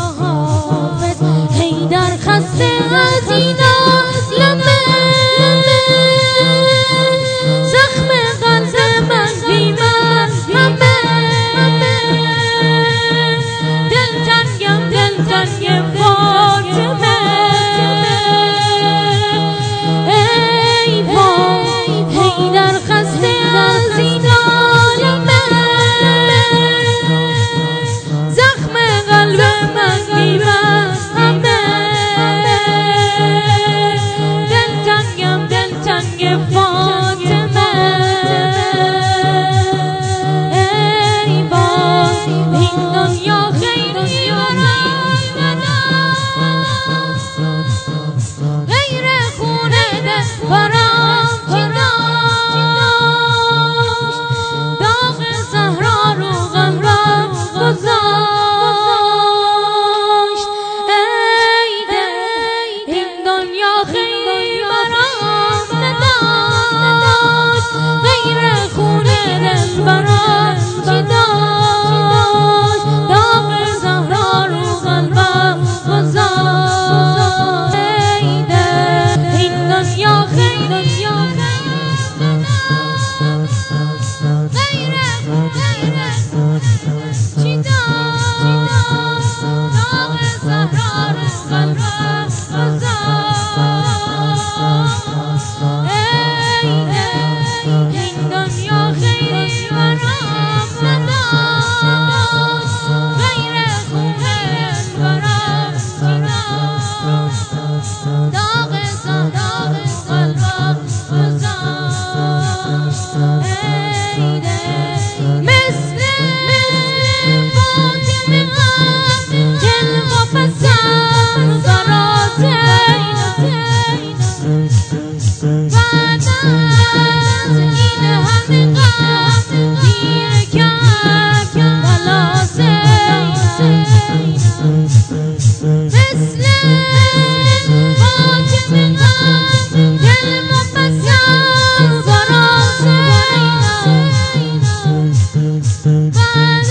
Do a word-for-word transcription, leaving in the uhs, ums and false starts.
حافظ حیدر خسته از این عالمه زخم قلب من بی مرهمه دلتنگم دلتنگ فاطمه ای وای حیدر خسته از این عالمه زخم قلب من بی مرهمه دلتنگم دلتنگ فاطمه ای وای این دنیا خیلی برام نداشت غیر خونه دل برام چی داشت داغ زهرا رو قلبم گذاشت ای دل این دنیا خیلی برام نداشت غیر خونه دل برام چی داشت داغ زهرا رو قلبم گذاشت ای دل این دنیا خیلی غیر خونه چی داشت داغ زهرا رو قلبم گذاشت ای دل این دنیا خیلی برام نداشت غیر خونه برام چی داشت داغ زهرا رو قلبم گذاشت ای دل مثل فاطمه هم جلوه پسند قرار بعد از این همه غم دیر کرد خلاص مثل فاطمه هم جلوه پسند قرار بعد